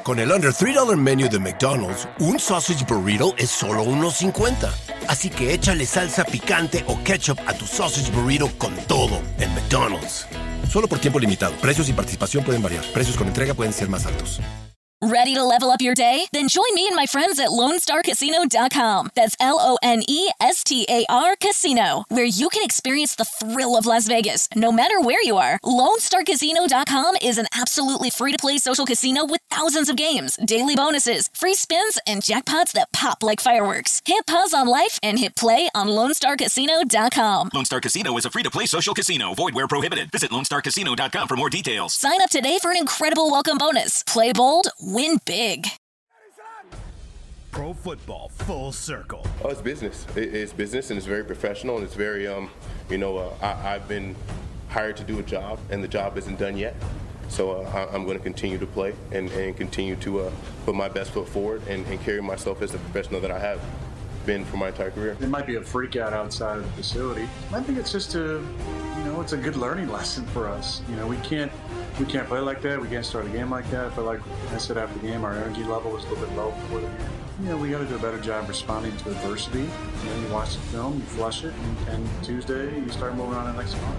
Con el Under $3 Menu de McDonald's, un sausage burrito es solo $1.50. Así que échale salsa picante o ketchup a tu sausage burrito con todo en McDonald's. Solo por tiempo limitado. Precios y participación pueden variar. Precios con entrega pueden ser más altos. Ready to level up your day? Then join me and my friends at LoneStarCasino.com. That's LONESTAR Casino, where you can experience the thrill of Las Vegas, no matter where you are. LoneStarCasino.com is an absolutely free-to-play social casino with thousands of games, daily bonuses, free spins, and jackpots that pop like fireworks. Hit pause on life and hit play on LoneStarCasino.com. Lone Star Casino is a free-to-play social casino. Void where prohibited. Visit LoneStarCasino.com for more details. Sign up today for an incredible welcome bonus. Play bold, win big. Pro Football Full Circle. Oh, it's business. It's business, and it's very professional, and it's very, I've been hired to do a job, and the job isn't done yet. So I'm going to continue to play and continue to put my best foot forward and carry myself as the professional that I have been for my entire career. It might be a freak out outside of the facility. I think it's just it's a good learning lesson for us. We can't play like that. We can't start a game like that. I feel like I said after the game, our energy level was a little bit low before the game. We got to do a better job responding to adversity. You watch the film, you flush it, and Tuesday you start moving on to the next one.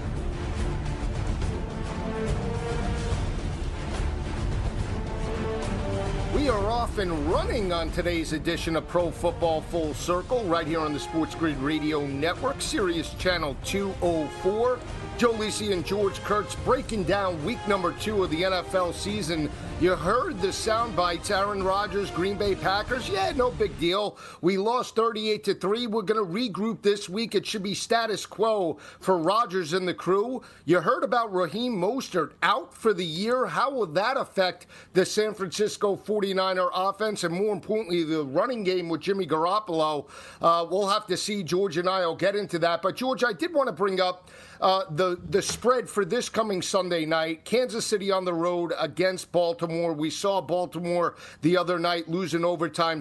We are off and running on today's edition of Pro Football Full Circle right here on the Sports Grid Radio Network, Sirius Channel 204. Joe Lisi and George Kurtz breaking down week number 2 of the NFL season. You heard the sound bites. Aaron Rodgers, Green Bay Packers. Yeah, no big deal. We lost 38-3. We're going to regroup this week. It should be status quo for Rodgers and the crew. You heard about Raheem Mostert out for the year. How will that affect the San Francisco 49er offense? And more importantly, the running game with Jimmy Garoppolo. We'll have to see. George and I will get into that. But, George, I did want to bring up the spread for this coming Sunday night. Kansas City on the road against Baltimore. We saw Baltimore the other night lose in overtime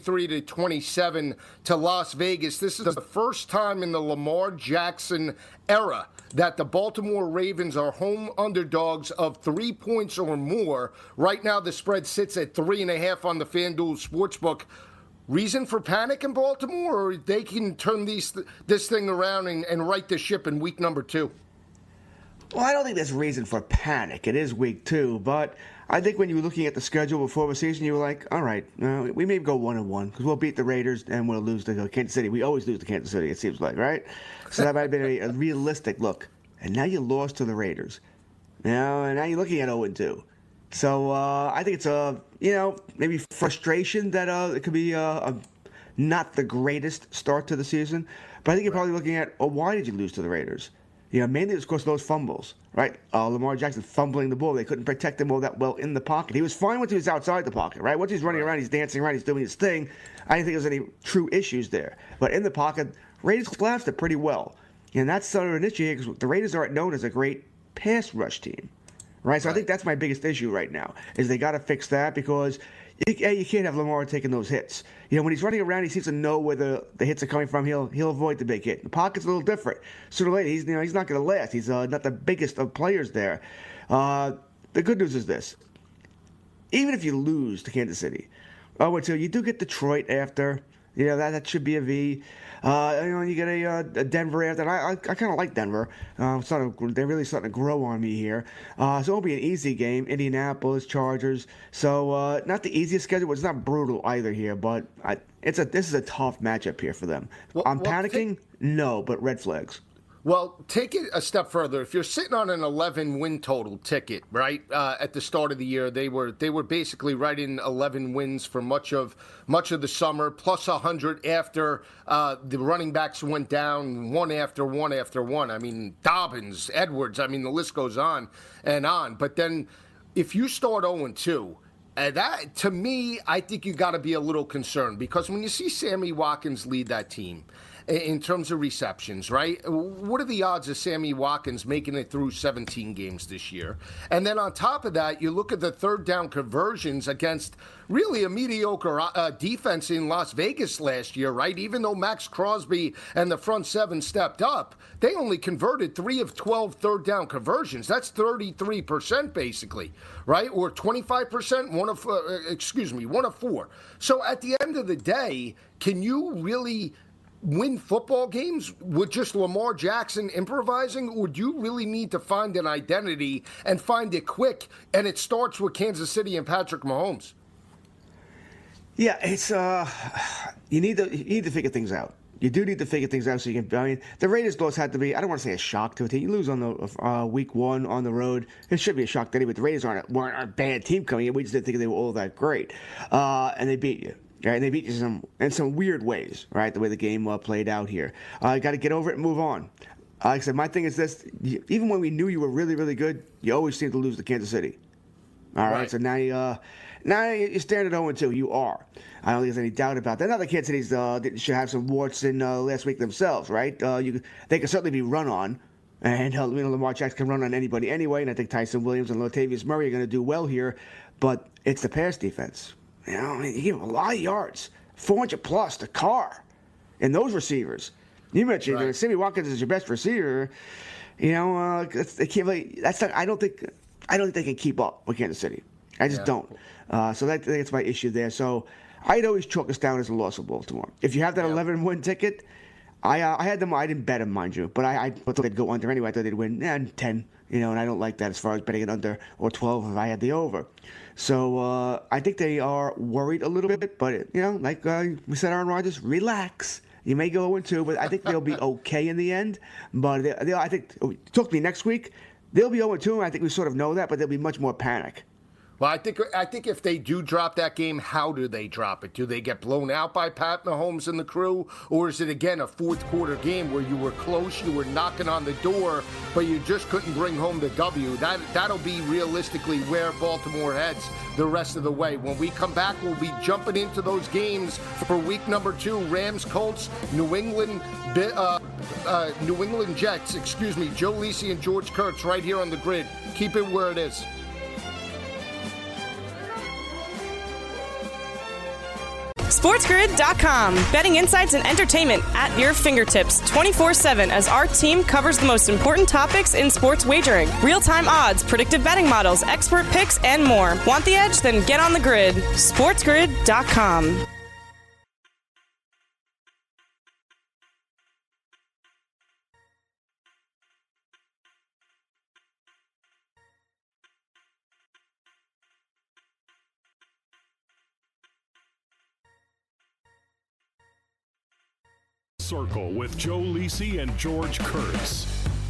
33-27 to Las Vegas. This is the first time in the Lamar Jackson era that the Baltimore Ravens are home underdogs of 3 points or more. Right now the spread sits at 3.5 on the FanDuel Sportsbook. Reason for panic in Baltimore, or they can turn this thing around and right the ship in week number 2? Well, I don't think there's reason for panic. It is week 2, but I think when you were looking at the schedule before the season, you were like, all right, we may go 1-1 because we'll beat the Raiders and we'll lose to Kansas City. We always lose to Kansas City, it seems like, right? So that might have been a realistic look. And now you lost to the Raiders. And now you're looking at 0-2. So I think it's maybe frustration that it could be not the greatest start to the season. But I think you're probably looking at, why did you lose to the Raiders? Mainly it was because of those fumbles, right? Lamar Jackson fumbling the ball. They couldn't protect him all that well in the pocket. He was fine once he was outside the pocket, right? Once he's running around, he's dancing around, he's doing his thing. I didn't think there was any true issues there. But in the pocket, Raiders collapsed it pretty well. And that's sort of an issue here because the Raiders aren't known as a great pass rush team. Right, so I think that's my biggest issue right now, is they got to fix that because you can't have Lamar taking those hits. When he's running around, he seems to know where the hits are coming from. He'll avoid the big hit. The pocket's a little different. Sooner or later, he's not going to last. He's not the biggest of players there. The good news is this. Even if you lose to Kansas City, you do get Detroit after. That should be a V. You get a Denver after. And I kind of like Denver. They're really starting to grow on me here. So it won't be an easy game. Indianapolis, Chargers. So not the easiest schedule, but it's not brutal either here. But this is a tough matchup here for them. I'm panicking? No, but red flags. Well, take it a step further. If you're sitting on an 11 win total ticket, right, at the start of the year, they were basically right in 11 wins for much of the summer, plus 100 after the running backs went down one after one after one. I mean, Dobbins, Edwards, the list goes on and on. But then if you start 0-2, that, to me, I think you got to be a little concerned because when you see Sammy Watkins lead that team, in terms of receptions, right? What are the odds of Sammy Watkins making it through 17 games this year? And then on top of that, you look at the third down conversions against really a mediocre defense in Las Vegas last year, right? Even though Max Crosby and the front seven stepped up, they only converted 3 of 12 third down conversions. That's 33% basically, right? Or 25%, one of 4. So at the end of the day, can you really win football games with just Lamar Jackson improvising, or do you really need to find an identity and find it quick? And it starts with Kansas City and Patrick Mahomes. Yeah, it's you need to figure things out. You do need to figure things out so you can. I mean, the Raiders' loss had to be, I don't want to say a shock to a team. You lose on the week 1 on the road. It should be a shock to anybody. The Raiders weren't a bad team coming in. We just didn't think they were all that great. And they beat you. Right? And they beat you in some weird ways, right? The way the game played out here. You got to get over it and move on. Like I said, my thing is this. Even when we knew you were really, really good, you always seem to lose to Kansas City. All right? So now you're staring at 0-2. You are. I don't think there's any doubt about that. Now the Kansas City's should have some warts in last week themselves, right? They can certainly be run on. And Lamar Jackson can run on anybody anyway. And I think Tyson Williams and Latavius Murray are going to do well here. But it's the pass defense. You give him a lot of yards, 400 plus, the car, and those receivers. You mentioned Sammy Watkins is your best receiver. They can't really. That's not. I don't think they can keep up with Kansas City. I just don't. So that's my issue there. So I'd always chalk this down as a loss of Baltimore. If you have that 11-win ticket, I had them. I didn't bet them, mind you, but I thought they'd go under anyway. I thought they'd win 10. And I don't like that as far as betting it under or 12 if I had the over. So I think they are worried a little bit, but like we said, Aaron Rodgers, relax. You may go 0-2, but I think they'll be okay in the end. But I think, talk to me next week, they'll be 0-2. I think we sort of know that, but there'll be much more panic. Well, I think if they do drop that game, how do they drop it? Do they get blown out by Pat Mahomes and the crew? Or is it, again, a fourth-quarter game where you were close, you were knocking on the door, but you just couldn't bring home the W? That'll be realistically where Baltimore heads the rest of the way. When we come back, we'll be jumping into those games for week number 2, Rams, Colts, New England Jets, Joe Lisi and George Kurtz right here on the grid. Keep it where it is. SportsGrid.com. Betting insights and entertainment at your fingertips 24/7 as our team covers the most important topics in sports wagering. Real-time odds, predictive betting models, expert picks, and more. Want the edge? Then get on the grid. SportsGrid.com. Circle with Joe Lisi and George Kurtz.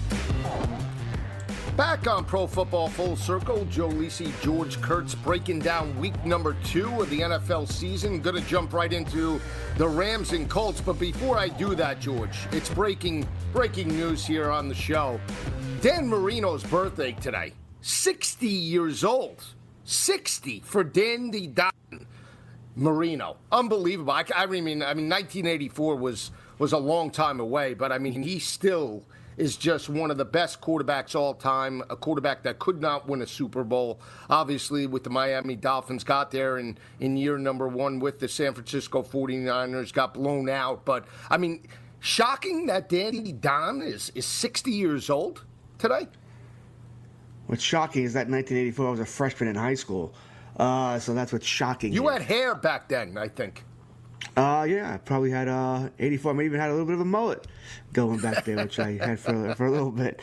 Back on Pro Football Full Circle, Joe Lisi, George Kurtz breaking down week number 2 of the NFL season. Going to jump right into the Rams and Colts, but before I do that, George, it's breaking news here on the show. Dan Marino's birthday today, 60 years old. 60 for Dandy Don Marino. Unbelievable. I mean, 1984 was a long time away, but I mean, he still is just one of the best quarterbacks all time, a quarterback that could not win a Super Bowl. Obviously, with the Miami Dolphins, got there in year number 1 with the San Francisco 49ers, got blown out. But, I mean, shocking that Danny Don is 60 years old today. What's shocking is that in 1984 I was a freshman in high school. So that's what's shocking. You had hair back then, I think. Yeah, I probably had 84. I may even had a little bit of a mullet going back there, which I had for a little bit.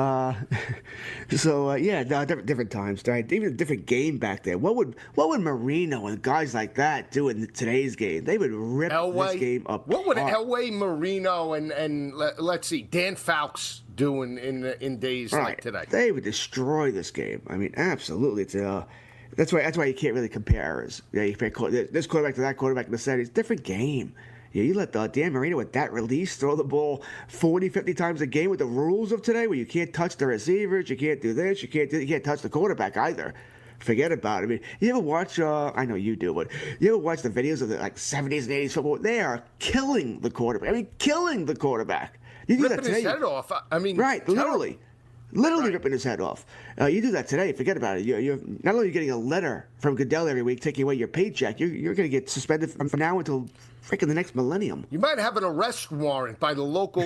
Different times, right? Even a different game back there. What would Marino and guys like that do in today's game? They would rip this game apart. What would Elway, Marino, and let's see, Dan Fouts do in days like today? They would destroy this game. I mean, absolutely. It's That's why you can't really compare errors. Yeah, you compare this quarterback to that quarterback in the set. It's a different game. Yeah, you let Dan Marino with that release throw the ball 40, 50 times a game with the rules of today, where you can't touch the receivers, you can't do this, you can't touch the quarterback either. forget about it. I mean, you ever watch, I know you do, but you ever watch the videos of the 70s and 80s football? They are killing the quarterback. I mean, killing the quarterback. You do ripping that today. His head off. I mean, right, literally. Literally ripping his head off. You do that today, forget about it. You're not only getting a letter from Goodell every week taking away your paycheck, you're going to get suspended from now until freaking the next millennium. You might have an arrest warrant by the local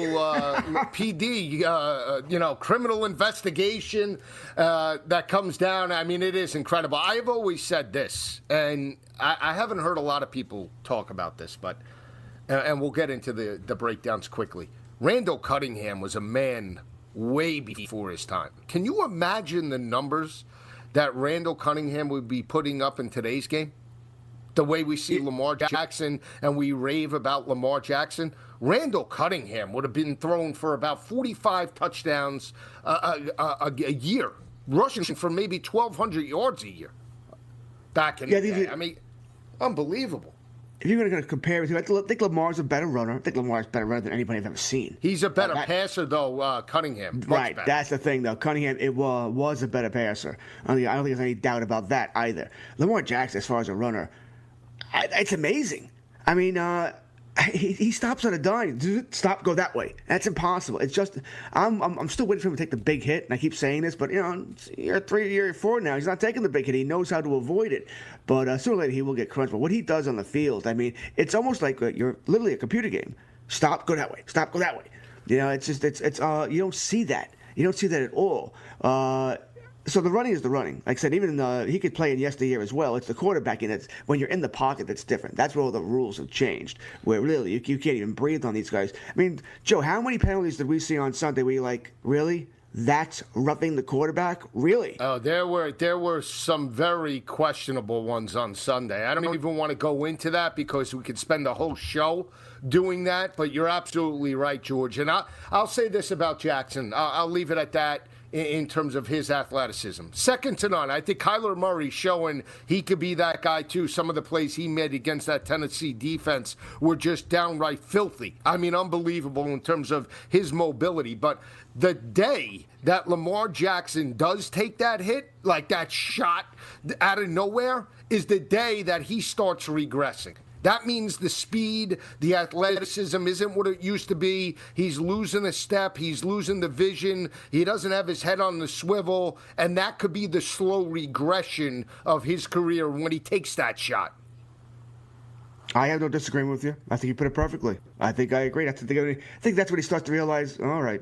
PD, criminal investigation that comes down. I mean, it is incredible. I've always said this, and I haven't heard a lot of people talk about this, but and we'll get into the breakdowns quickly. Randall Cunningham was a man way before his time. Can you imagine the numbers that Randall Cunningham would be putting up in today's game? The way we see Lamar Jackson and we rave about Lamar Jackson, Randall Cunningham would have been thrown for about 45 touchdowns a year, rushing for maybe 1,200 yards a year back in the day. I mean, unbelievable. If you're going to compare it, I think Lamar's a better runner. I think Lamar's a better runner than anybody I've ever seen. He's a better passer, though, Cunningham. Right, that's the thing, though. Cunningham was a better passer. I don't think there's any doubt about that either. Lamar Jackson, as far as a runner, it's amazing. I mean, he stops on a dime. Stop, go that way. That's impossible. It's just I'm still waiting for him to take the big hit, and I keep saying this, but year 4 now. He's not taking the big hit. He knows how to avoid it. But sooner or later he will get crunched. But what he does on the field, I mean, it's almost like you're literally a computer game. Stop, go that way. Stop, go that way. You know, it's you don't see that. You don't see that at all. So the running is the running. Like I said, even he could play in yesteryear as well. It's the quarterbacking that's when you're in the pocket that's different. That's where all the rules have changed. Where really you can't even breathe on these guys. I mean, Joe, how many penalties did we see on Sunday where you're like, really? That's roughing the quarterback? Really? Oh, there were some very questionable ones on Sunday. I don't even want to go into that because we could spend the whole show doing that. But you're absolutely right, George. And I'll say this about Jackson. I'll leave it at that. In terms of his athleticism. Second to none. I think Kyler Murray showing he could be that guy too. Some of the plays he made against that Tennessee defense were just downright filthy. I mean, unbelievable in terms of his mobility. But the day that Lamar Jackson does take that hit, like that shot out of nowhere, is the day that he starts regressing. That means the speed, the athleticism isn't what it used to be. He's losing a step. He's losing the vision. He doesn't have his head on the swivel. And that could be the slow regression of his career when he takes that shot. I have no disagreement with you. I think you put it perfectly. I think I agree. I think that's when he starts to realize, all right,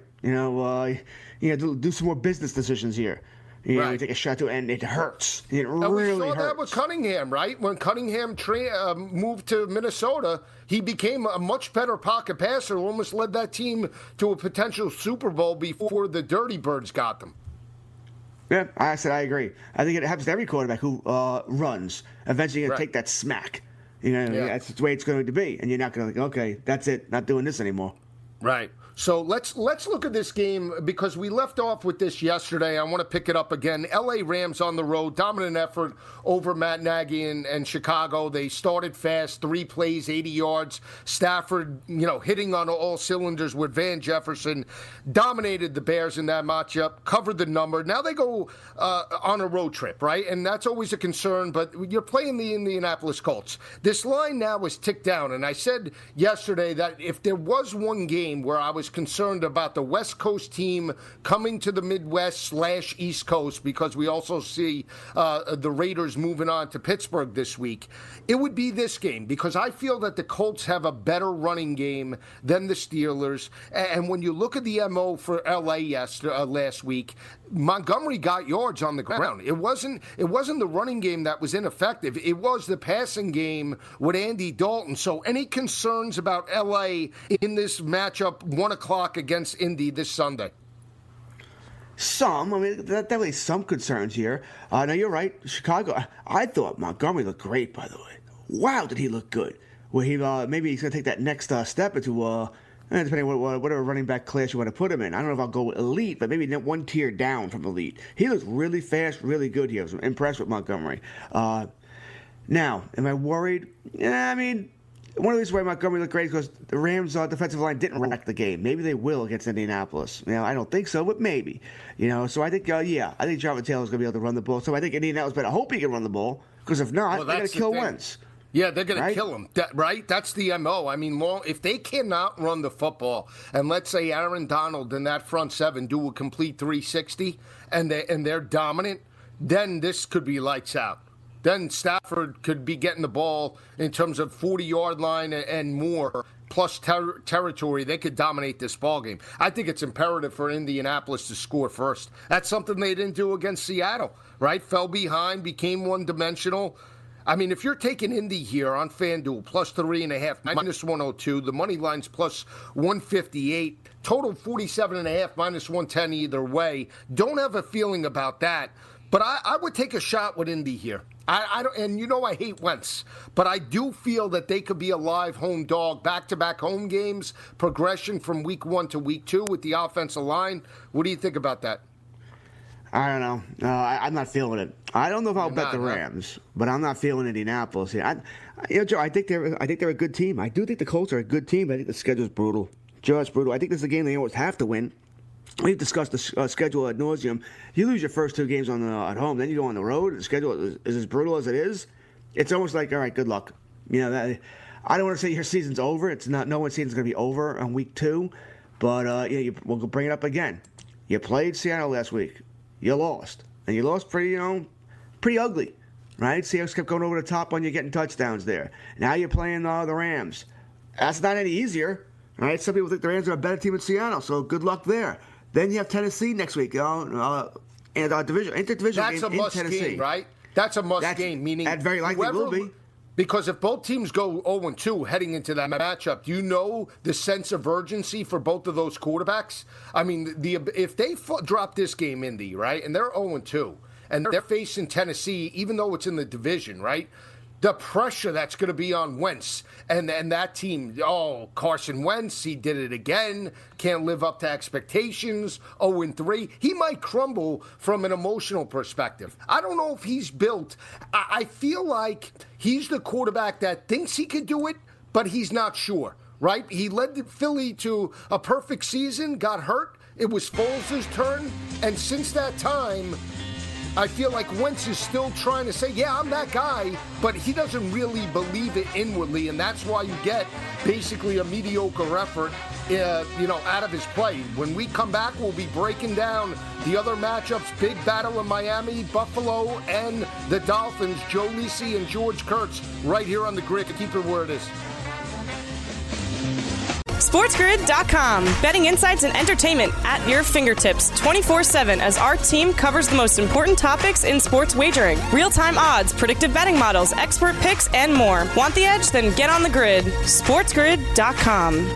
do some more business decisions here. You take a shot to it, and it hurts. It really hurts. We saw that with Cunningham, right? When Cunningham moved to Minnesota, he became a much better pocket passer, almost led that team to a potential Super Bowl before the Dirty Birds got them. Yeah, I said I agree. I think it happens to every quarterback who runs. Eventually, you're going to take that smack. That's the way it's going to be. And you're not going to okay, that's it, not doing this anymore. Right. So let's look at this game because we left off with this yesterday. I want to pick it up again. L.A. Rams on the road, dominant effort over Matt Nagy and Chicago. They started fast, 3 plays, 80 yards. Stafford, hitting on all cylinders with Van Jefferson, dominated the Bears in that matchup, covered the number. Now they go on a road trip, right? And that's always a concern, but you're playing the Indianapolis Colts. This line now is ticked down, and I said yesterday that if there was one game where I was concerned about the West Coast team coming to the Midwest/East Coast, because we also see the Raiders moving on to Pittsburgh this week, it would be this game, because I feel that the Colts have a better running game than the Steelers. And when you look at the MO for LA last week, Montgomery got yards on the ground. It wasn't the running game that was ineffective. It was the passing game with Andy Dalton. So any concerns about LA in this matchup 1 o'clock against Indy this Sunday? Some. I mean, definitely some concerns here. No, you're right. Chicago, I thought Montgomery looked great, by the way. Wow, did he look good. Well, maybe he's going to take that next step into, depending on whatever running back class you want to put him in. I don't know if I'll go elite, but maybe one tier down from elite. He looks really fast, really good here. I was impressed with Montgomery. Now, am I worried? Yeah, I mean, one of the reasons why Montgomery looked great is because the Rams' defensive line didn't wreck the game. Maybe they will against Indianapolis. I don't think so, but maybe. So I think, I think Jonathan Taylor's going to be able to run the ball. So I think Indianapolis better hope he can run the ball, because if not, they're going to kill Wentz. Yeah, they're going to kill him, right? That's the MO. I mean, if they cannot run the football, and let's say Aaron Donald and that front seven do a complete 360, and they're dominant, then this could be lights out. Then Stafford could be getting the ball in terms of 40-yard line and more, plus territory. They could dominate this ballgame. I think it's imperative for Indianapolis to score first. That's something they didn't do against Seattle, right? Fell behind, became one-dimensional. I mean, if you're taking Indy here on FanDuel, plus 3.5, minus 102, the money line's plus 158, total 47.5, minus 110 either way. Don't have a feeling about that. But I would take a shot with Indy here. I don't, and I hate Wentz, but I do feel that they could be a live home dog, back-to-back home games, progression from week 1 to week 2 with the offensive line. What do you think about that? I don't know. No, I'm not feeling it. I don't know if I'll bet the Rams, but I'm not feeling Indianapolis here. Joe, I think they're a good team. I do think the Colts are a good team, but I think the schedule's brutal. Just brutal. I think this is a game they always have to win. We've discussed the schedule ad nauseum. You lose your first 2 games at home, then you go on the road. The schedule is as brutal as it is. It's almost like, all right, good luck. I don't want to say your season's over. It's not. No one's season's going to be over on week 2, but we'll bring it up again. You played Seattle last week. You lost, and you lost pretty ugly, right? Seahawks kept going over the top on you, getting touchdowns there. Now you're playing the Rams. That's not any easier, right? Some people think the Rams are a better team than Seattle, so good luck there. Then you have Tennessee next week, and interdivision That's game a must in Tennessee. game, right? That's a must game, meaning that very likely will be. Because if both teams go 0-2 heading into that matchup, do you know the sense of urgency for both of those quarterbacks? I mean, if they drop this game, Indy, right, and they're 0-2, and they're facing Tennessee, even though it's in the division, right, the pressure that's going to be on Wentz and that team. Carson Wentz, he did it again. Can't live up to expectations. 0-3. He might crumble from an emotional perspective. I don't know if he's built. I feel like he's the quarterback that thinks he could do it, but he's not sure, right? He led Philly to a perfect season, got hurt. It was Foles' turn. And since that time, I feel like Wentz is still trying to say, yeah, I'm that guy, but he doesn't really believe it inwardly, and that's why you get basically a mediocre effort, out of his play. When we come back, we'll be breaking down the other matchups, big battle in Miami, Buffalo, and the Dolphins, Joe Lisi and George Kurtz, right here on The Grid. Keep it where it is. SportsGrid.com. Betting insights and entertainment at your fingertips 24/7 as our team covers the most important topics in sports wagering. Real-time odds, predictive betting models, expert picks, and more. Want the edge? Then get on the grid. SportsGrid.com.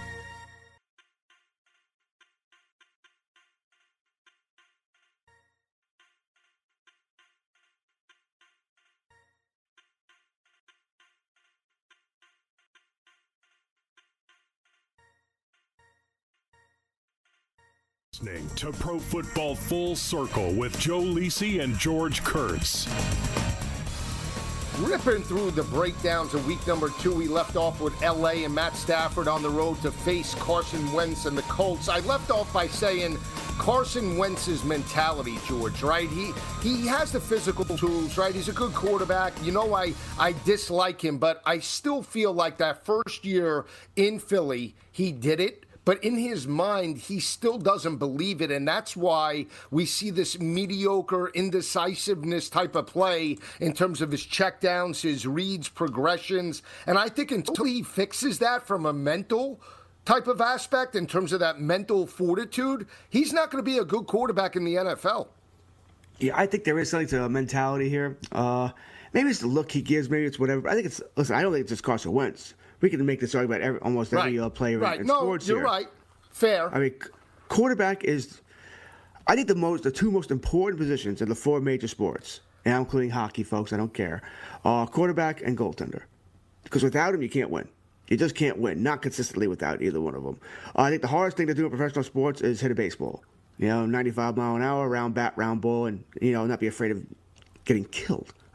Listening to Pro Football Full Circle with Joe Lisi and George Kurtz. Ripping through the breakdowns of week number 2, we left off with L.A. and Matt Stafford on the road to face Carson Wentz and the Colts. I left off by saying Carson Wentz's mentality, George, right? He has the physical tools, right? He's a good quarterback. I dislike him, but I still feel like that first year in Philly, he did it. But in his mind, he still doesn't believe it, and that's why we see this mediocre indecisiveness type of play in terms of his checkdowns, his reads, progressions. And I think until he fixes that from a mental type of aspect, in terms of that mental fortitude, he's not going to be a good quarterback in the NFL. Yeah, I think there is something to a mentality here. Maybe it's the look he gives, maybe it's whatever. But I think I don't think it's just Carson Wentz. We can make this argument about almost every player in sports here. You're right. Fair. I mean, quarterback is, I think, the 2 most important positions in the 4 major sports, and I'm including hockey, folks, I don't care, quarterback and goaltender. Because without him, you can't win. You just can't win, not consistently without either one of them. I think the hardest thing to do in professional sports is hit a baseball. 95 mile an hour, round bat, round ball, and, not be afraid of getting killed.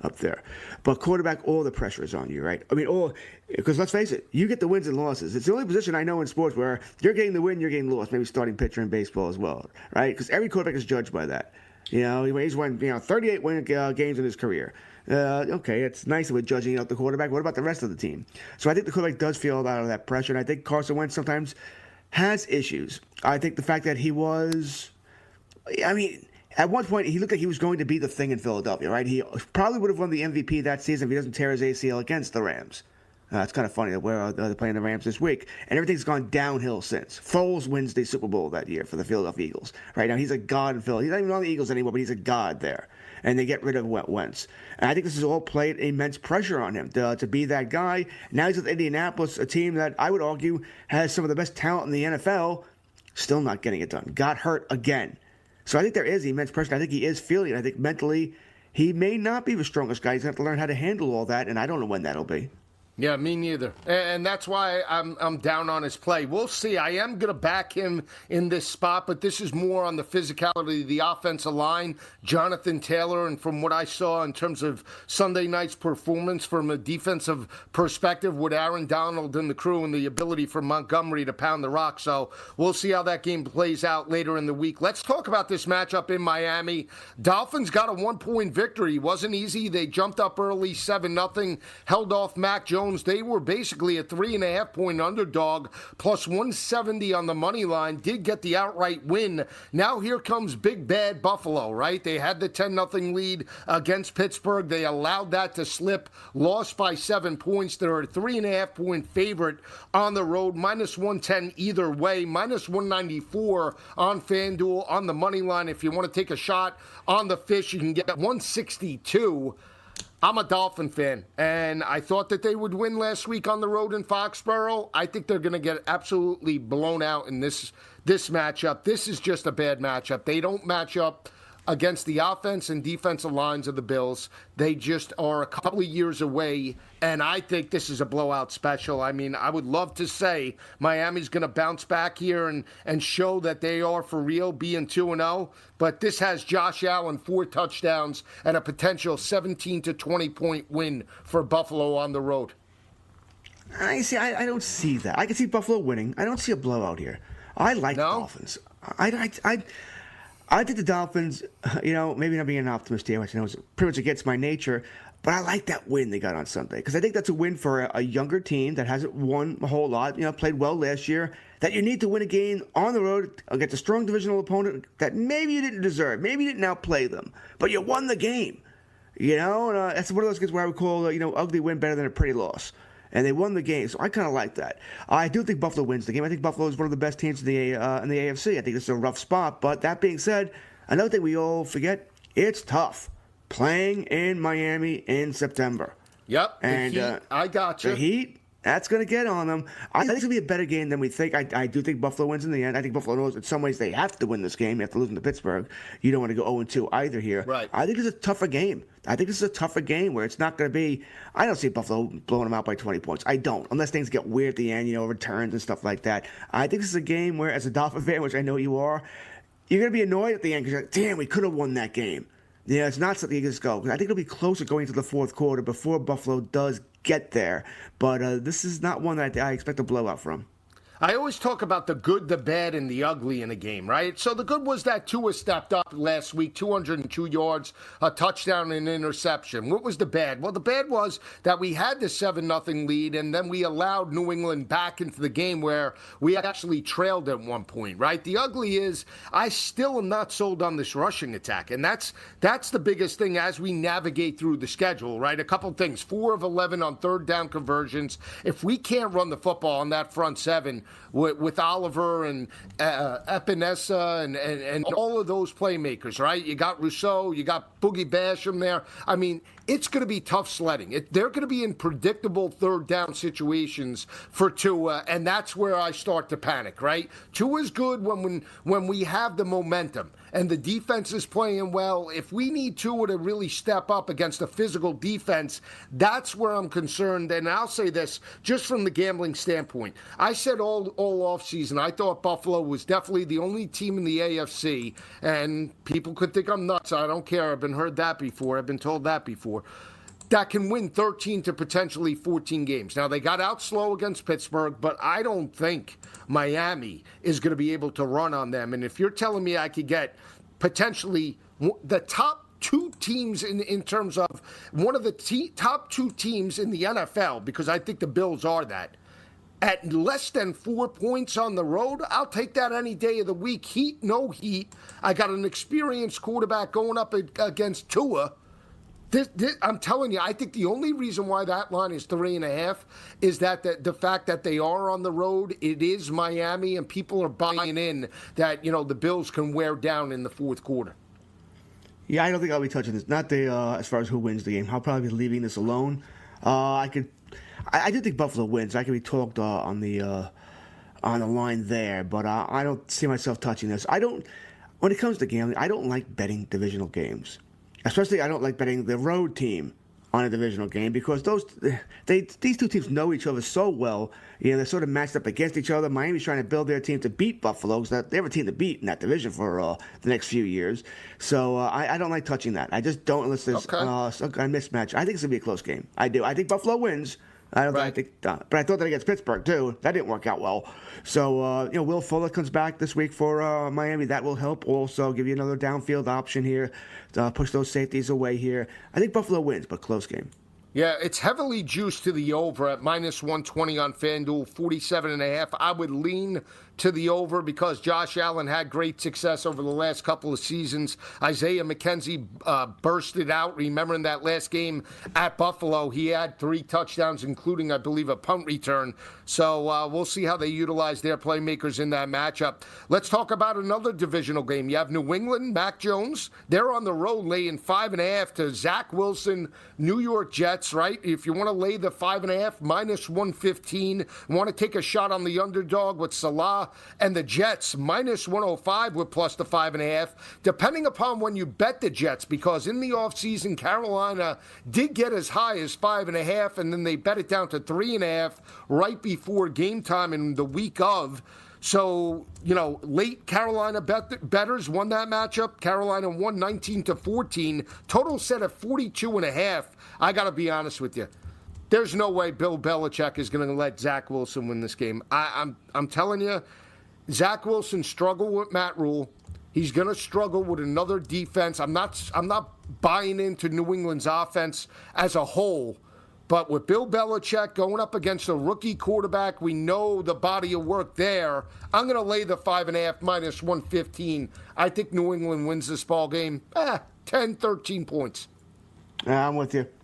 up there. But quarterback, all the pressure is on you, right? I mean, because let's face it, you get the wins and losses. It's the only position I know in sports where you're getting the win, you're getting lost. Maybe starting pitcher in baseball as well, right? Because every quarterback is judged by that. He's won 38 games in his career. Okay, it's nice that we're judging out the quarterback. What about the rest of the team? So I think the quarterback does feel a lot of that pressure, and I think Carson Wentz sometimes has issues. I think the fact that at one point, he looked like he was going to be the thing in Philadelphia, right? He probably would have won the MVP that season if he doesn't tear his ACL against the Rams. It's kind of funny that they're playing the Rams this week, and everything's gone downhill since. Foles wins the Super Bowl that year for the Philadelphia Eagles. Right now, he's a god in Philly. He's not even on the Eagles anymore, but he's a god there. And they get rid of Wentz. And I think this has all played immense pressure on him to be that guy. Now he's with Indianapolis, a team that I would argue has some of the best talent in the NFL, still not getting it done. Got hurt again. So I think there is immense pressure. I think he is feeling it. I think mentally he may not be the strongest guy. He's going to have to learn how to handle all that, and I don't know when that'll be. Yeah, me neither. And that's why I'm down on his play. We'll see. I am going to back him in this spot, but this is more on the physicality of the offensive line. Jonathan Taylor, and from what I saw in terms of Sunday night's performance from a defensive perspective with Aaron Donald and the crew and the ability for Montgomery to pound the rock. So we'll see how that game plays out later in the week. Let's talk about this matchup in Miami. Dolphins got a 1-point victory. It wasn't easy. They jumped up early, 7-0, held off Mac Jones. They were basically a 3.5-point underdog, plus 170 on the money line, did get the outright win. Now here comes big bad Buffalo, right? They had the 10-0 lead against Pittsburgh. They allowed that to slip, lost by 7 points. They're a 3.5-point favorite on the road, minus 110 either way, minus 194 on FanDuel on the money line. If you want to take a shot on the fish, you can get 162. I'm a Dolphin fan, and I thought that they would win last week on the road in Foxborough. I think they're going to get absolutely blown out in this matchup. This is just a bad matchup. They don't match up against the offense and defensive lines of the Bills. They just are a couple of years away, and I think this is a blowout special. I mean, I would love to say Miami's going to bounce back here and show that they are for real, being 2-0, but this has Josh Allen 4 touchdowns and a potential 17 to 20-point win for Buffalo on the road. I don't see that. I can see Buffalo winning. I don't see a blowout here. I like the Dolphins. I think the Dolphins, maybe not being an optimist here, which I know is pretty much against my nature, but I like that win they got on Sunday because I think that's a win for a younger team that hasn't won a whole lot, played well last year, that you need to win a game on the road against a strong divisional opponent that maybe you didn't deserve, maybe you didn't outplay them, but you won the game. And that's one of those games where I would call, ugly win better than a pretty loss. And they won the game, so I kind of like that. I do think Buffalo wins the game. I think Buffalo is one of the best teams in the AFC. I think this is a rough spot. But that being said, another thing we all forget, it's tough playing in Miami in September. Yep, and the Heat, I got you. The Heat, that's going to get on them. I think it's going to be a better game than we think. I do think Buffalo wins in the end. I think Buffalo knows in some ways they have to win this game after losing to Pittsburgh. You don't want to go 0-2 either here. Right. I think it's a tougher game. I think this is a tougher game where it's not going to be – I don't see Buffalo blowing them out by 20 points. I don't, unless things get weird at the end, returns and stuff like that. I think this is a game where, as a Dolphin fan, which I know you are, you're going to be annoyed at the end because you're like, damn, we could have won that game. It's not something you just go. I think it'll be closer going into the fourth quarter before Buffalo does get there. But this is not one that I expect a blowout from. I always talk about the good, the bad, and the ugly in a game, right? So the good was that Tua stepped up last week, 202 yards, a touchdown, and an interception. What was the bad? Well, the bad was that we had the 7-0 lead, and then we allowed New England back into the game where we actually trailed at one point, right? The ugly is I still am not sold on this rushing attack, and that's the biggest thing as we navigate through the schedule, right? A couple things, 4 of 11 on third down conversions. If we can't run the football on that front seven, with Oliver and Epinesa and all of those playmakers, right? You got Rousseau, you got Boogie Basham there. I mean, it's going to be tough sledding. They're going to be in predictable third down situations for Tua, and that's where I start to panic, right? Tua's good when we have the momentum and the defense is playing well. If we need Tua to really step up against a physical defense, that's where I'm concerned. And I'll say this, just from the gambling standpoint. I said all offseason, I thought Buffalo was definitely the only team in the AFC, and people could think I'm nuts. I don't care. I've been told that before. that can win 13 to potentially 14 games. Now, they got out slow against Pittsburgh, but I don't think Miami is going to be able to run on them. And if you're telling me I could get potentially the top two teams in terms of one of the top two teams in the NFL, because I think the Bills are that, at less than 4 points on the road, I'll take that any day of the week. Heat, no heat. I got an experienced quarterback going up against Tua. I'm telling you, I think the only reason why that line is 3.5 is that the fact that they are on the road, it is Miami, and people are buying in that, the Bills can wear down in the fourth quarter. Yeah, I don't think I'll be touching this. Not as far as who wins the game. I'll probably be leaving this alone. I do think Buffalo wins. I could be talked on the line there, but I don't see myself touching this. When it comes to gambling, I don't like betting divisional games. Especially, I don't like betting the road team on a divisional game because these two teams know each other so well. They're sort of matched up against each other. Miami's trying to build their team to beat Buffalo because they have a team to beat in that division for the next few years. So I don't like touching that. I just don't unless there's some kind of mismatch. I think it's going to be a close game. I do. I think Buffalo wins. But I thought that against Pittsburgh, too. That didn't work out well. So, Will Fuller comes back this week for Miami. That will help also give you another downfield option here, push those safeties away here. I think Buffalo wins, but close game. Yeah, it's heavily juiced to the over at minus 120 on FanDuel, 47.5. I would lean to the over because Josh Allen had great success over the last couple of seasons. Isaiah McKenzie bursted out. Remember in that last game at Buffalo, he had 3 touchdowns, including, I believe, a punt return. So we'll see how they utilize their playmakers in that matchup. Let's talk about another divisional game. You have New England, Mac Jones. They're on the road laying 5.5 to Zach Wilson, New York Jets, right? If you want to lay the 5.5, minus 115. Want to take a shot on the underdog with Salah and the Jets, minus 105 with plus the 5.5, depending upon when you bet the Jets, because in the offseason, Carolina did get as high as 5.5, and then they bet it down to 3.5 right before game time in the week of. So, late Carolina bettors won that matchup. Carolina won 19-14. Total set at 42.5. I got to be honest with you. There's no way Bill Belichick is going to let Zach Wilson win this game. I'm telling you, Zach Wilson struggled with Matt Rule. He's going to struggle with another defense. I'm not buying into New England's offense as a whole. But with Bill Belichick going up against a rookie quarterback, we know the body of work there. I'm going to lay the 5.5 minus 115. I think New England wins this ball game. 10, 13 points. I'm with you.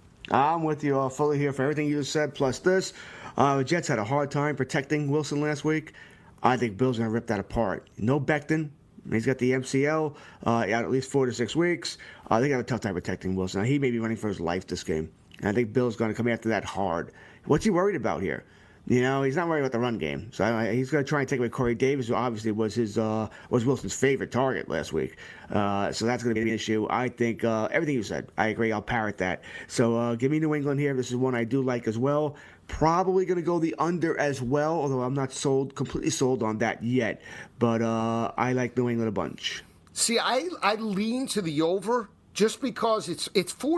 Fully here for everything you said, plus this. The Jets had a hard time protecting Wilson last week. I think Bill's going to rip that apart. No Becton. He's got the MCL out at least 4 to 6 weeks. They got a tough time protecting Wilson. Now, he may be running for his life this game. And I think Bill's going to come after that hard. What's he worried about here? He's not worried about the run game. So he's going to try and take away Corey Davis, who obviously was Wilson's favorite target last week. So that's going to be an issue. I think everything you said, I agree. I'll parrot that. So give me New England here. This is one I do like as well. Probably going to go the under as well, although I'm not completely sold on that yet. But I like New England a bunch. See, I lean to the over just because it's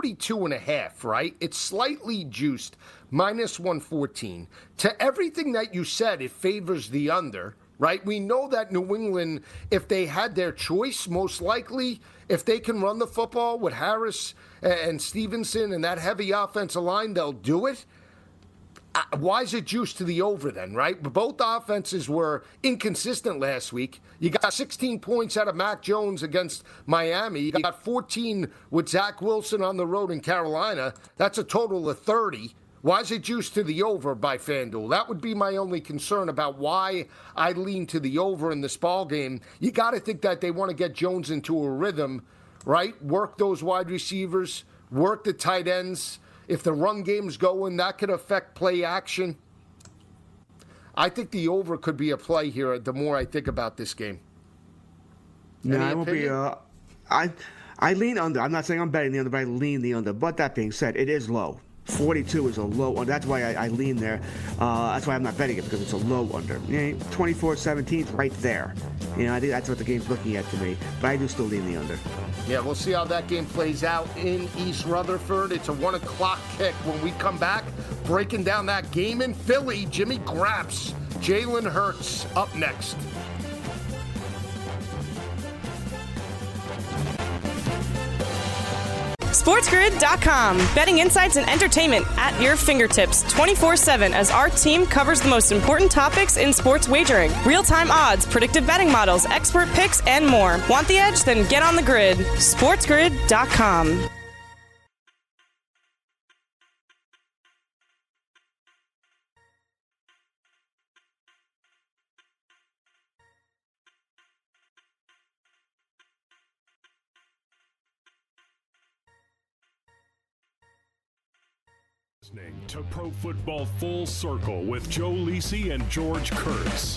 42.5, right? It's slightly juiced, minus 114. To everything that you said, it favors the under, right? We know that New England, if they had their choice, most likely, if they can run the football with Harris and Stevenson and that heavy offensive line, they'll do it. Why is it juiced to the over then, right? Both offenses were inconsistent last week. You got 16 points out of Mac Jones against Miami. You got 14 with Zach Wilson on the road in Carolina. That's a total of 30. Why is it juiced to the over by FanDuel? That would be my only concern about why I lean to the over in this ball game. You got to think that they want to get Jones into a rhythm, right? Work those wide receivers, work the tight ends. If the run game's going, that could affect play action. I think the over could be a play here the more I think about this game. No, I won't be. I lean under. I'm not saying I'm betting the under, but I lean the under. But that being said, it is low. 42 is a low under. That's why I lean there. That's why I'm not betting it, because it's a low under. 24-17 is right there. I think that's what the game's looking at to me. But I do still lean the under. Yeah, we'll see how that game plays out in East Rutherford. It's a 1 o'clock kick. When we come back, breaking down that game in Philly, Jimmy Graps, Jalen Hurts up next. SportsGrid.com. Betting insights and entertainment at your fingertips 24/7 as our team covers the most important topics in sports wagering. Real-time odds, predictive betting models, expert picks, and more. Want the edge? Then get on the grid. SportsGrid.com. Listening to Pro Football Full Circle with Joe Lisi and George Kurtz.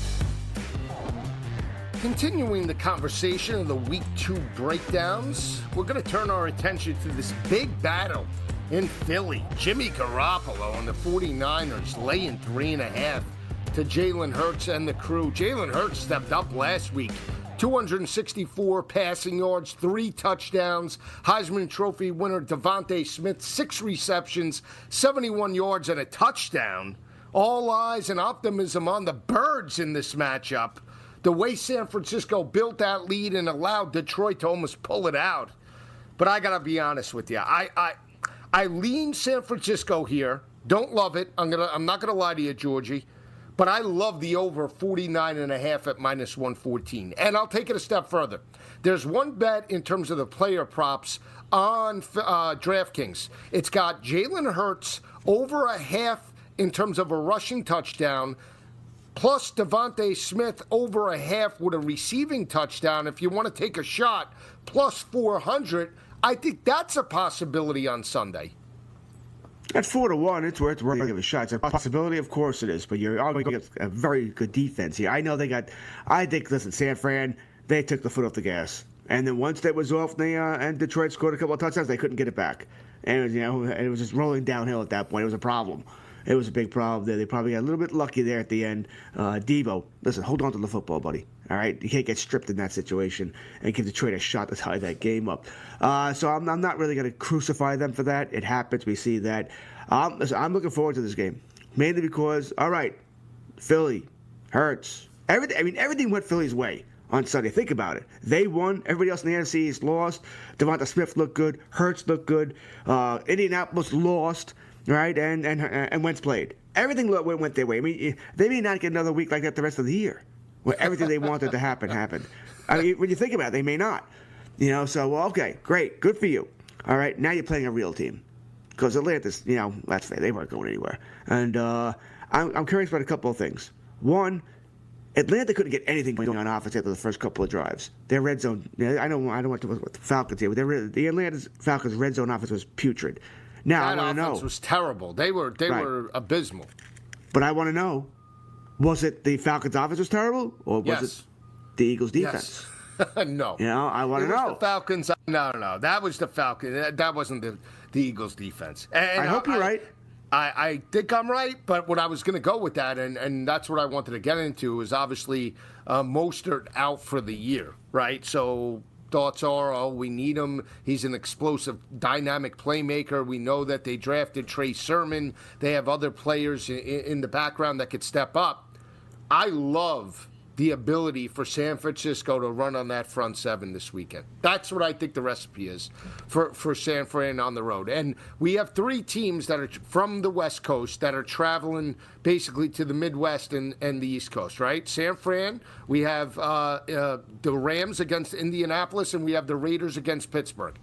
Continuing the conversation of the Week 2 breakdowns, we're going to turn our attention to this big battle in Philly. Jimmy Garoppolo and the 49ers laying 3.5 to Jalen Hurts and the crew. Jalen Hurts stepped up last week. 264 passing yards, 3 touchdowns. Heisman Trophy winner Devontae Smith, 6 receptions, 71 yards, and a touchdown. All eyes and optimism on the Birds in this matchup. The way San Francisco built that lead and allowed Detroit to almost pull it out. But I got to be honest with you. I lean San Francisco here. Don't love it. I'm not going to lie to you, Georgie. But I love the over 49.5 at minus 114. And I'll take it a step further. There's one bet in terms of the player props on DraftKings. It's got Jalen Hurts over a half in terms of a rushing touchdown, plus Devontae Smith over a half with a receiving touchdown. If you want to take a shot, plus 400. I think that's a possibility on Sunday. At 4-1, it's worth a shot. It's a possibility, of course it is, but you're going to get a very good defense here. Listen, San Fran, they took the foot off the gas. And then once that was off, and Detroit scored a couple of touchdowns, they couldn't get it back. And it was just rolling downhill at that point. It was a problem. It was a big problem there. They probably got a little bit lucky there at the end. Devo, listen, hold on to the football, buddy. All right? You can't get stripped in that situation and give Detroit a shot to tie that game up. So I'm not really going to crucify them for that. It happens. We see that. Listen, I'm looking forward to this game, mainly because, all right, Philly, Hurts, everything went Philly's way on Sunday. Think about it. They won. Everybody else in the NFC East lost. Devonta Smith looked good. Hurts looked good. Indianapolis lost. Right, and Wentz played. Everything went their way. I mean, they may not get another week like that the rest of the year, where everything they wanted to happen happened. I mean, when you think about it, they may not. So okay, great, good for you. All right, now you're playing a real team, because Atlanta's, that's fair, they weren't going anywhere. And I'm curious about a couple of things. One, Atlanta couldn't get anything going on offense after the first couple of drives. Their red zone. I don't want to with the Falcons here, but the Atlanta Falcons' red zone offense was putrid. Now, I want to know. That offense was terrible. They were abysmal. But I want to know, was it the Falcons' offense was terrible, or was it the Eagles' defense? Yes. No. I want to know. The Falcons. No. That was the Falcons. That wasn't the Eagles' defense. And I hope you're right. I think I'm right, but what I was going to go with that, and that's what I wanted to get into, is obviously Mostert out for the year, right? So thoughts are, we need him. He's an explosive, dynamic playmaker. We know that they drafted Trey Sermon. They have other players in the background that could step up. I love the ability for San Francisco to run on that front seven this weekend. That's what I think the recipe is for San Fran on the road. And we have 3 teams that are from the West Coast that are traveling basically to the Midwest and the East Coast, right? San Fran, we have the Rams against Indianapolis, and we have the Raiders against Pittsburgh.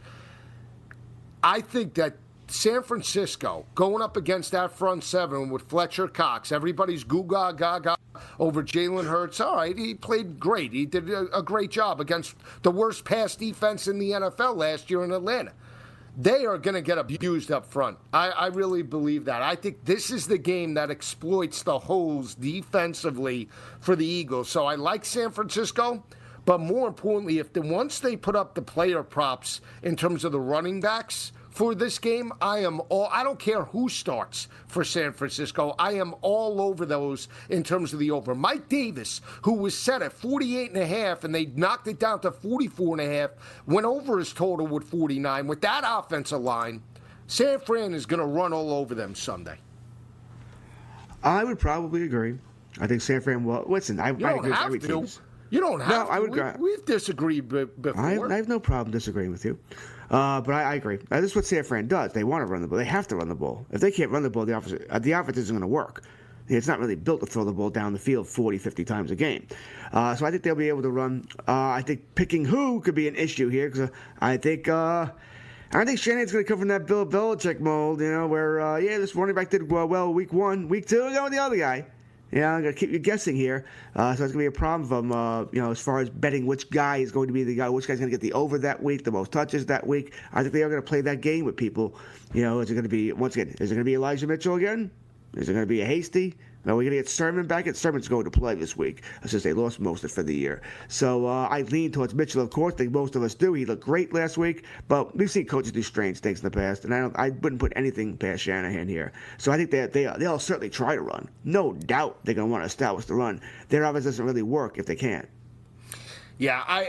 I think that San Francisco going up against that front seven with Fletcher Cox, everybody's gaga over Jalen Hurts. All right, he played great. He did a great job against the worst pass defense in the NFL last year in Atlanta. They are going to get abused up front. I really believe that. I think this is the game that exploits the holes defensively for the Eagles. So I like San Francisco, but more importantly, once they put up the player props in terms of the running backs for this game, I don't care who starts for San Francisco. I am all over those in terms of the over. Mike Davis, who was set at 48.5, and they knocked it down to 44.5, went over his total with 49. With that offensive line, San Fran is going to run all over them Sunday. I would probably agree. I think San Fran will. Listen, I agree with every team. You don't have no, to. I would, We've disagreed before. I have no problem disagreeing with you. But I agree. This is what San Fran does. They want to run the ball. They have to run the ball. If they can't run the ball, the offense isn't going to work. It's not really built to throw the ball down the field 40, 50 times a game. So I think they'll be able to run. I think picking who could be an issue here because I think Shanahan's going to come from that Bill Belichick mold, where, this running back did well week 1. Week 2, go with the other guy. Yeah, I'm going to keep you guessing here. So it's going to be a problem for them, as far as betting which guy is going to be the guy, which guy's going to get the over that week, the most touches that week. I think they are going to play that game with people. Is it going to be, once again, is it going to be Elijah Mitchell again? Is it going to be a Hasty? Are we going to get Sermon back? Sermon's going to play this week since they lost most of it for the year. So I lean towards Mitchell, of course. I think most of us do. He looked great last week, but we've seen coaches do strange things in the past, and I wouldn't put anything past Shanahan here. So I think they'll certainly try to run. No doubt they're going to want to establish the run. Their offense doesn't really work if they can't. Yeah,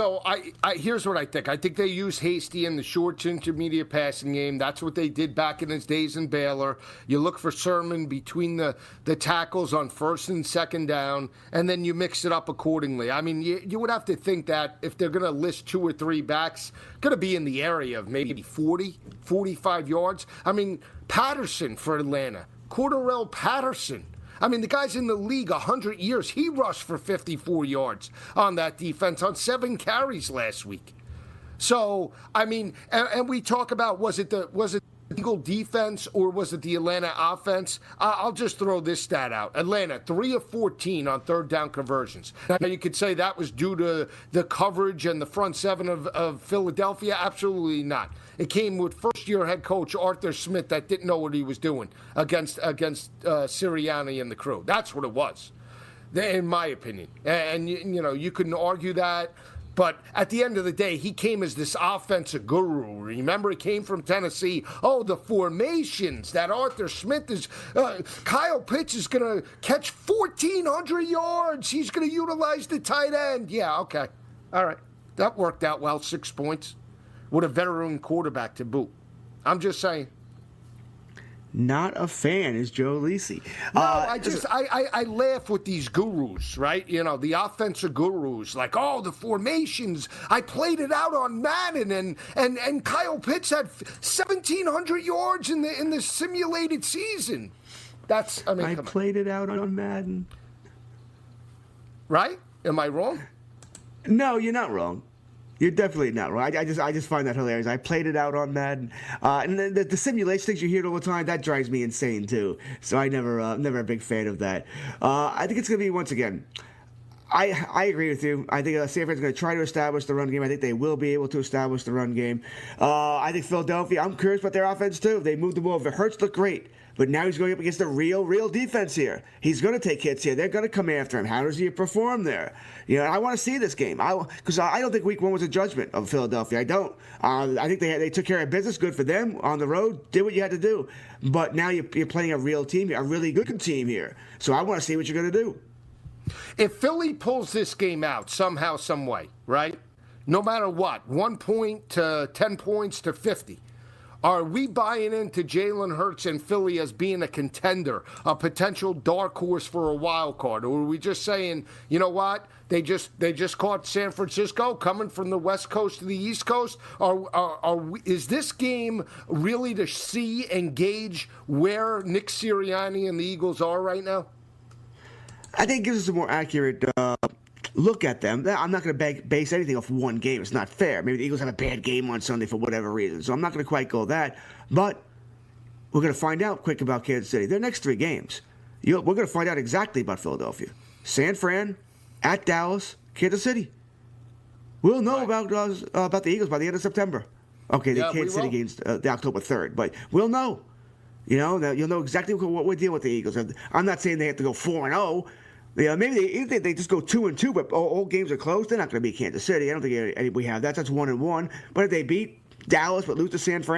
here's what I think. I think they use Hasty in the short intermediate passing game. That's what they did back in his days in Baylor. You look for Sermon between the tackles on first and second down, and then you mix it up accordingly. I mean, you would have to think that if they're going to list 2 or 3 backs, going to be in the area of maybe 40, 45 yards. I mean, Patterson for Atlanta, Cordarrelle Patterson. I mean, the guy's in the league 100 years. He rushed for 54 yards on that defense on 7 carries last week. So, I mean, and we talk about was it the Eagle defense or was it the Atlanta offense? I'll just throw this stat out. Atlanta, 3 of 14 on third down conversions. Now, you could say that was due to the coverage and the front 7 of Philadelphia. Absolutely not. It came with first-year head coach Arthur Smith that didn't know what he was doing against Sirianni and the crew. That's what it was, in my opinion. And you couldn't argue that. But at the end of the day, he came as this offensive guru. Remember, he came from Tennessee. Oh, the formations that Arthur Smith is. Kyle Pitts is going to catch 1,400 yards. He's going to utilize the tight end. Yeah, okay. All right. That worked out well, 6 points. With a veteran quarterback to boot. I'm just saying. Not a fan is Joe Lisi. No, I laugh with these gurus, right? The offensive gurus, like, oh, the formations. I played it out on Madden, and Kyle Pitts had 1,700 yards in the simulated season. I played it out on Madden. Right? Am I wrong? No, you're not wrong. You're definitely not wrong. I just find that hilarious. I played it out on Madden, and the simulation things you hear all the time, that drives me insane too. So I never a big fan of that. I think it's going to be, once again, I agree with you. I think San Fran's going to try to establish the run game. I think they will be able to establish the run game. I think Philadelphia, I'm curious about their offense too. They moved the ball. Hurts looked great. But now he's going up against the real defense here. He's going to take hits here. They're going to come after him. How does he perform there? I want to see this game. Because I don't think Week 1 was a judgment of Philadelphia. I don't. I think they took care of business. Good for them on the road. Did what you had to do. But now you're playing a real team here, a really good team here. So I want to see what you're going to do. If Philly pulls this game out somehow, some way, right? No matter what, 1 point to 10 points to 50. Are we buying into Jalen Hurts and Philly as being a contender, a potential dark horse for a wild card? Or are we just saying, you know what, they just caught San Francisco coming from the West Coast to the East Coast? Is this game really to see and gauge where Nick Sirianni and the Eagles are right now? I think it gives us a more accurate look at them. I'm not going to base anything off one game. It's not fair. Maybe the Eagles have a bad game on Sunday for whatever reason. So I'm not going to quite go that. But we're going to find out quick about Kansas City. Their next 3 games, we're going to find out exactly about Philadelphia. San Fran, at Dallas, Kansas City. We'll know about the Eagles by the end of September. Okay, the Kansas City game's the October 3rd. But we'll know. You'll know exactly what we're dealing with the Eagles. I'm not saying they have to go 4-0. Maybe they just go 2-2, but all games are close. They're not going to beat Kansas City. I don't think we have that. That's 1-1. But if they beat Dallas but lose to San Fran,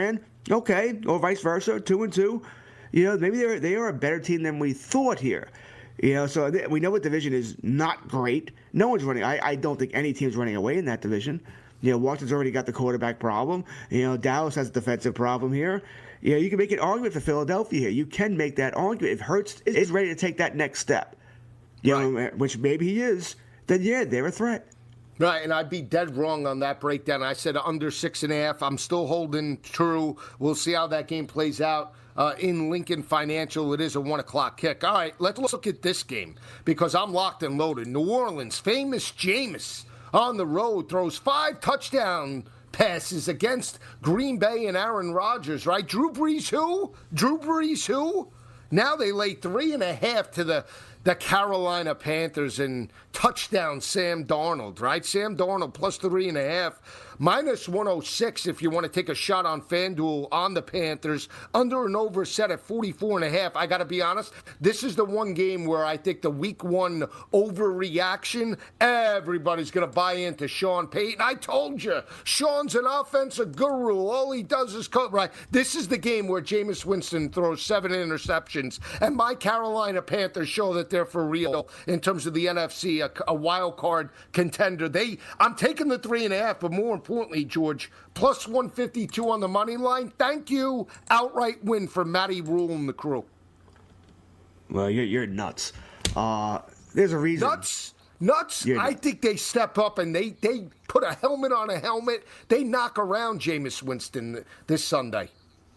Okay, or vice versa, 2-2. Maybe they are a better team than we thought here. So we know what division is not great. No one's running. I don't think any team's running away in that division. Washington's already got the quarterback problem. Dallas has a defensive problem here. You can make an argument for Philadelphia here. You can make that argument. If Hurts is ready to take that next step, which maybe he is, then they're a threat. Right, and I'd be dead wrong on that breakdown. I said under 6.5. I'm still holding true. We'll see how that game plays out. In Lincoln Financial, it is a 1 o'clock kick. All right, let's look at this game because I'm locked and loaded. New Orleans, famous Jameis on the road throws 5 touchdown passes against Green Bay and Aaron Rodgers, right? Drew Brees who? Now they lay 3.5 to the Carolina Panthers and touchdown Sam Darnold, right? Sam Darnold plus 3.5. Minus 106 if you want to take a shot on FanDuel on the Panthers. Under and over set at 44.5. I got to be honest, this is the one game where I think the week 1 overreaction, everybody's going to buy into Sean Payton. I told you, Sean's an offensive guru. All he does is coach, right? This is the game where Jameis Winston throws 7 interceptions, and my Carolina Panthers show that they're for real in terms of the NFC, a wild card contender. I'm taking the 3.5, but more importantly, George, plus 152 on the money line. Thank you. Outright win for Matty Rule and the crew. Well, you're nuts. There's a reason. Nuts? I think they step up and they put a helmet on a helmet. They knock around Jameis Winston this Sunday.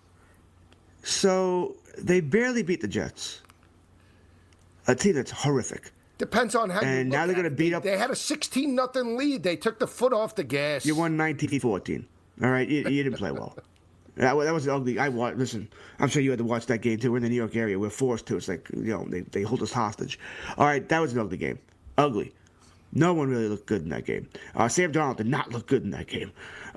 So they barely beat the Jets. A team that's horrific. Depends on how you look And now they're going to beat up. They had a 16-0 lead. They took the foot off the gas. You won 19-14. All right, you didn't play well. That was ugly. Listen, I'm sure you had to watch that game too. We're in the New York area. We're forced to. It's like they hold us hostage. All right, that was an ugly game. Ugly. No one really looked good in that game. Sam Darnold did not look good in that game.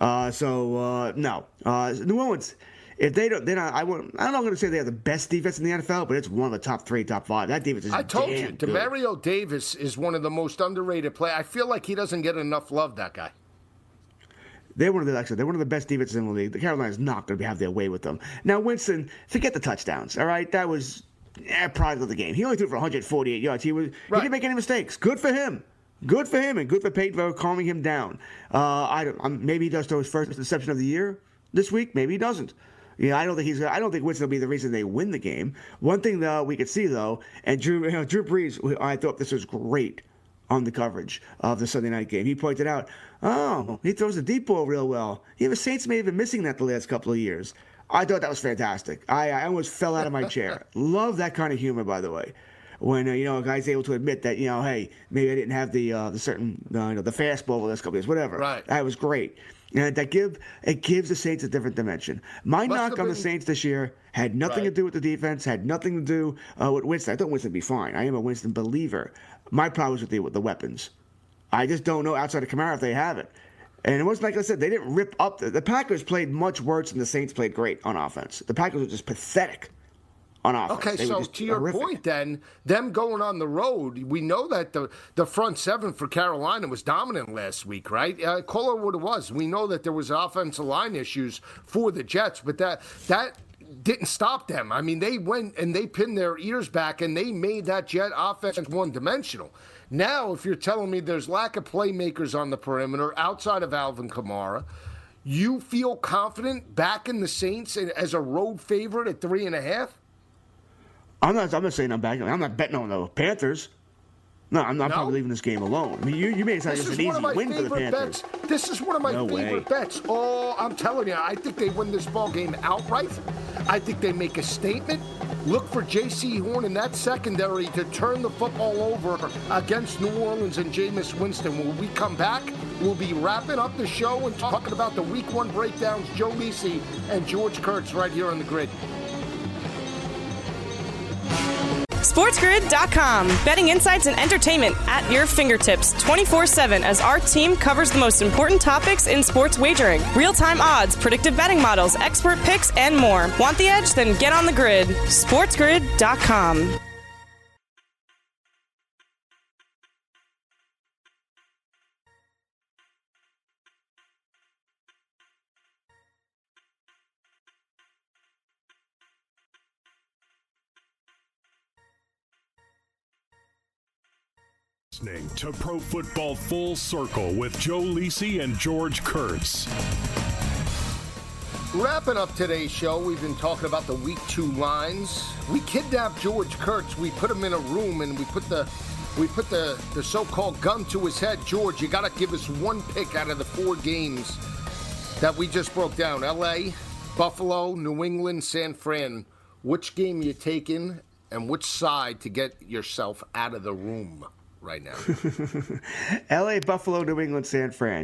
No. New Orleans. If they don't, I'm not going to say they have the best defense in the NFL, but it's one of the top 3, top 5. That defense is I told you, good. Demario Davis is one of the most underrated players. I feel like he doesn't get enough love, that guy. They're one of the best defenses in the league. The Carolina's not going to have their way with them. Now, Winston, forget the touchdowns, all right? That was product of the game. He only threw for 148 yards. He didn't make any mistakes. Good for him. Good for him, and good for Peyton for calming him down. Maybe he does throw his first interception of the year this week. Maybe he doesn't. I don't think Winston will be the reason they win the game. One thing though we could see though, and Drew Brees, I thought this was great on the coverage of the Sunday night game. He pointed out, he throws the deep ball real well. The Saints may have been missing that the last couple of years. I thought that was fantastic. I almost fell out of my chair. Love that kind of humor, by the way. When a guy's able to admit that hey, maybe I didn't have the certain the fastball the last couple of years, whatever. Right. That was great. And it gives the Saints a different dimension. My knock on the Saints this year had nothing to do with the defense, had nothing to do with Winston. I thought Winston would be fine. I am a Winston believer. My problem was with the weapons. I just don't know outside of Kamara if they have it. And it wasn't like I said, they didn't rip up. The Packers played much worse than the Saints played great on offense. The Packers were just pathetic on offense. Okay, so to your point then, them going on the road, we know that the front seven for Carolina was dominant last week, right? Call it what it was. We know that there was offensive line issues for the Jets, but that didn't stop them. I mean, they went and they pinned their ears back and they made that Jet offense one-dimensional. Now, if you're telling me there's lack of playmakers on the perimeter outside of Alvin Kamara, you feel confident backing the Saints as a road favorite at 3.5? I'm not saying I'm backing. I'm not betting on the Panthers. No, I'm not probably leaving this game alone. I mean, you made it sound like it's an easy win for the Panthers. This is one of my favorite bets. Oh, I'm telling you, I think they win this ball game outright. I think they make a statement. Look for J.C. Horn in that secondary to turn the football over against New Orleans and Jameis Winston. When we come back, we'll be wrapping up the show and talking about the Week 1 breakdowns. Joe Lisi and George Kurtz right here on the grid. SportsGrid.com. Betting insights and entertainment at your fingertips 24/7 as our team covers the most important topics in sports wagering. Real-time odds, predictive betting models, expert picks, and more. Want the edge? Then get on the grid. SportsGrid.com. listening to Pro Football Full Circle with Joe Lisi and George Kurtz. Wrapping up today's show, we've been talking about the Week 2 lines. We kidnapped George Kurtz. We put him in a room and we put the so-called gun to his head. George, you got to give us one pick out of the 4 games that we just broke down. L.A., Buffalo, New England, San Fran. Which game you taking and which side to get yourself out of the room right now? L.A., Buffalo, New England, San Fran.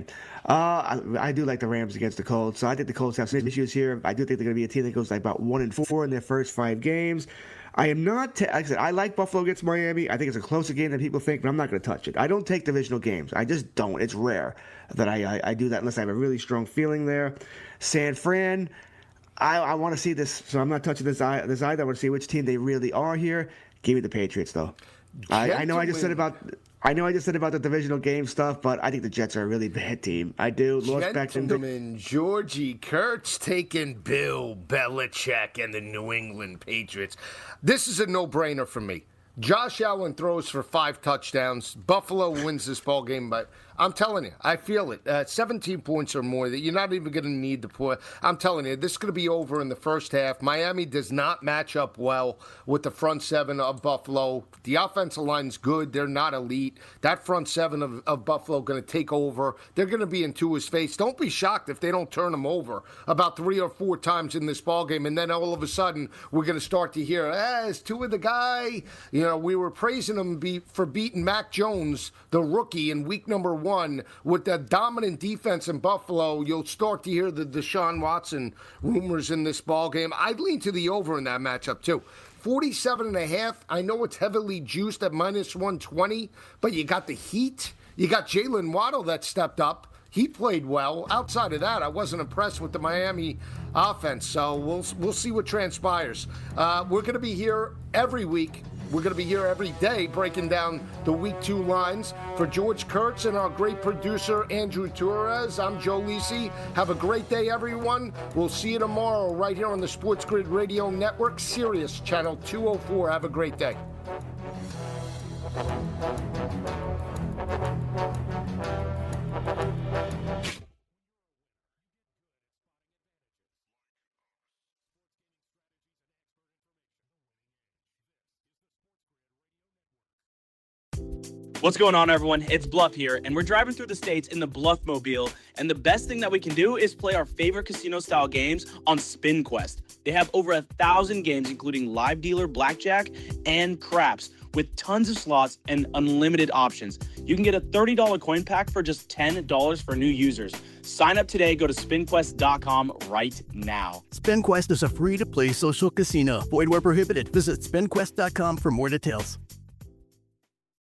I do like the Rams against the Colts, so I think the Colts have some issues here. I do think they're going to be a team that goes like about 1-4 in their first 5 games. I am not, like I said, I like Buffalo against Miami. I think it's a closer game than people think, but I'm not going to touch it. I don't take divisional games. I just don't. It's rare that I do that unless I have a really strong feeling there. San Fran, I want to see this, so I'm not touching this either. I want to see which team they really are here. Give me the Patriots, though. I know I just said about the divisional game stuff, but I think the Jets are a really bad team. I do. Gentlemen, Georgie Kurtz taking Bill Belichick and the New England Patriots. This is a no-brainer for me. Josh Allen throws for 5 touchdowns. Buffalo wins this ball game, but I'm telling you, I feel it. 17 points or more, that you're not even going to need the point. I'm telling you, this is going to be over in the first half. Miami does not match up well with the front 7 of Buffalo. The offensive line's good. They're not elite. That front 7 of Buffalo going to take over. They're going to be in Tua's face. Don't be shocked if they don't turn him over about 3 or 4 times in this ball game, and then all of a sudden we're going to start to hear, is Tua the guy? You know, we were praising him for beating Mac Jones, the rookie, in week number 1. With the dominant defense in Buffalo, you'll start to hear the Deshaun Watson rumors in this ball game. I'd lean to the over in that matchup too. 47.5. I know it's heavily juiced at -120, but you got the heat. You got Jalen Waddle that stepped up. He played well. Outside of that, I wasn't impressed with the Miami offense. So we'll see what transpires. We're going to be here every week. We're going to be here every day breaking down the Week 2 lines. For George Kurtz and our great producer, Andrew Torres, I'm Joe Lisi. Have a great day, everyone. We'll see you tomorrow right here on the Sports Grid Radio Network, Sirius Channel 204. Have a great day. What's going on, everyone? It's Bluff here, and we're driving through the states in the Bluffmobile, and the best thing that we can do is play our favorite casino-style games on SpinQuest. They have over 1,000 games, including live dealer blackjack and craps, with tons of slots and unlimited options. You can get a $30 coin pack for just $10 for new users. Sign up today. Go to SpinQuest.com right now. SpinQuest is a free-to-play social casino. Void where prohibited. Visit SpinQuest.com for more details.